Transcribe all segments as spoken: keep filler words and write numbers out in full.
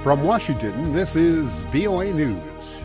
From Washington, this is V O A News.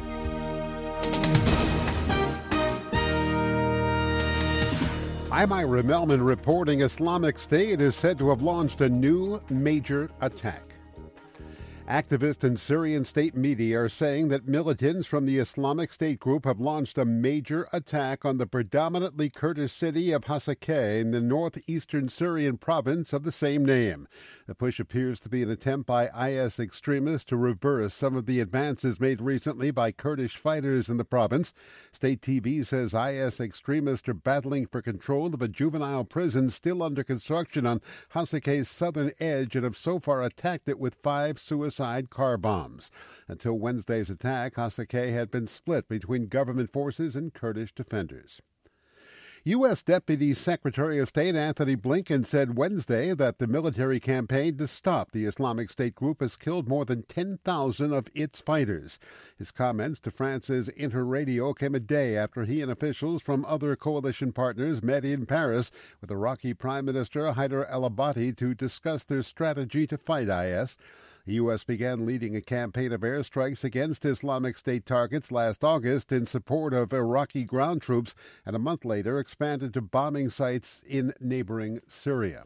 I'm Ira Melman reporting Islamic State is said to have launched a new major attack. Activists and Syrian state media are saying that militants from the Islamic State group have launched a major attack on the predominantly Kurdish city of Hasakeh in the northeastern Syrian province of the same name. The push appears to be an attempt by I S extremists to reverse some of the advances made recently by Kurdish fighters in the province. State T V says I S extremists are battling for control of a juvenile prison still under construction on Hasakeh's southern edge and have so far attacked it with five suicide car bombs. Until Wednesday's attack, Hasakeh had been split between government forces and Kurdish defenders. U S. Deputy Secretary of State Anthony Blinken said Wednesday that the military campaign to stop the Islamic State group has killed more than ten thousand of its fighters. His comments to France's Interradio came a day after he and officials from other coalition partners met in Paris with Iraqi Prime Minister Haider al-Abadi to discuss their strategy to fight I S. The U S began leading a campaign of airstrikes against Islamic State targets last August in support of Iraqi ground troops, and a month later expanded to bombing sites in neighboring Syria.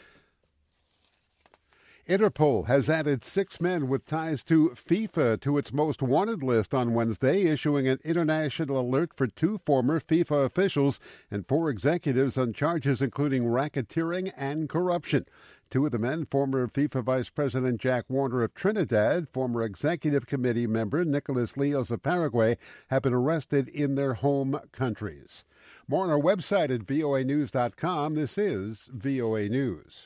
Interpol has added six men with ties to FIFA to its most wanted list on Wednesday, issuing an international alert for two former FIFA officials and four executives on charges including racketeering and corruption. Two of the men, former FIFA Vice President Jack Warner of Trinidad, former Executive Committee member Nicolas Leos of Paraguay, have been arrested in their home countries. More on our website at V O A news dot com. This is V O A News.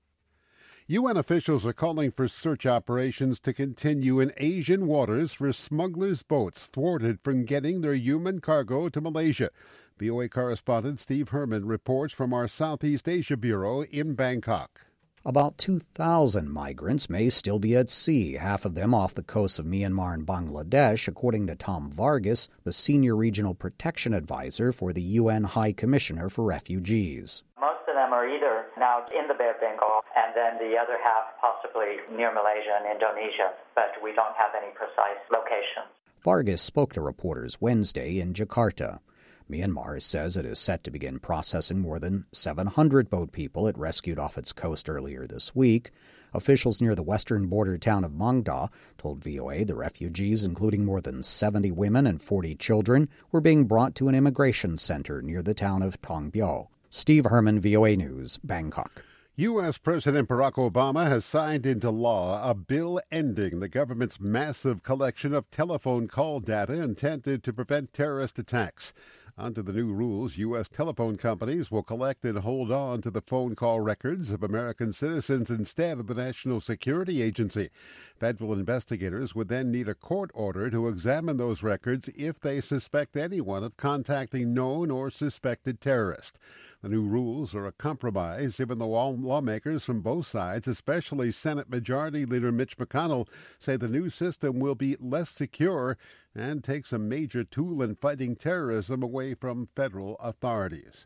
U N officials are calling for search operations to continue in Asian waters for smugglers' boats thwarted from getting their human cargo to Malaysia. V O A correspondent Steve Herman reports from our Southeast Asia Bureau in Bangkok. About two thousand migrants may still be at sea, half of them off the coasts of Myanmar and Bangladesh, according to Tom Vargas, the Senior Regional Protection Advisor for the U N High Commissioner for Refugees. Most of them are either now in the Bay of Bengal and then the other half possibly near Malaysia and Indonesia, but we don't have any precise locations. Vargas spoke to reporters Wednesday in Jakarta. Myanmar says it is set to begin processing more than seven hundred boat people it rescued off its coast earlier this week. Officials near the western border town of Mangda told V O A the refugees, including more than seventy women and forty children, were being brought to an immigration center near the town of Tongbyo. Steve Herman, V O A News, Bangkok. U S. President Barack Obama has signed into law a bill ending the government's massive collection of telephone call data intended to prevent terrorist attacks. Under the new rules, U S telephone companies will collect and hold on to the phone call records of American citizens instead of the National Security Agency. Federal investigators would then need a court order to examine those records if they suspect anyone of contacting known or suspected terrorists. The new rules are a compromise, even though all lawmakers from both sides, especially Senate Majority Leader Mitch McConnell, say the new system will be less secure and takes a major tool in fighting terrorism away from federal authorities.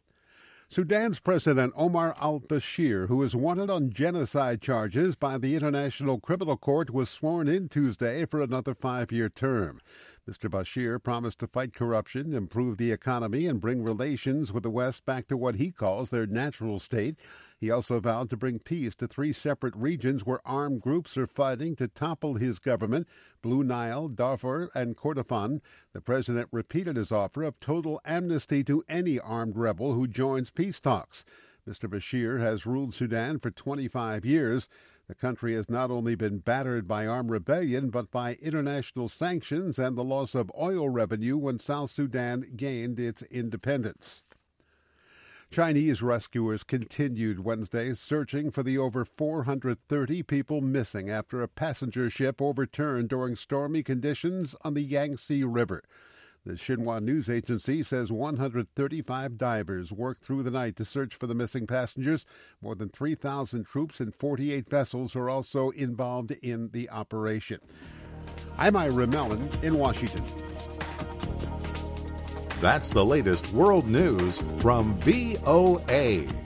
Sudan's President Omar al-Bashir, who is wanted on genocide charges by the International Criminal Court, was sworn in Tuesday for another five-year term. Mister Bashir promised to fight corruption, improve the economy, and bring relations with the West back to what he calls their natural state. He also vowed to bring peace to three separate regions where armed groups are fighting to topple his government: Blue Nile, Darfur, and Kordofan. The president repeated his offer of total amnesty to any armed rebel who joins peace talks. Mister Bashir has ruled Sudan for twenty-five years. The country has not only been battered by armed rebellion, but by international sanctions and the loss of oil revenue when South Sudan gained its independence. Chinese rescuers continued Wednesday searching for the over four hundred thirty people missing after a passenger ship overturned during stormy conditions on the Yangtze River. The Xinhua news agency says one hundred thirty-five divers worked through the night to search for the missing passengers. More than three thousand troops and forty-eight vessels are also involved in the operation. I'm Ira Melman in Washington. That's the latest world news from V O A.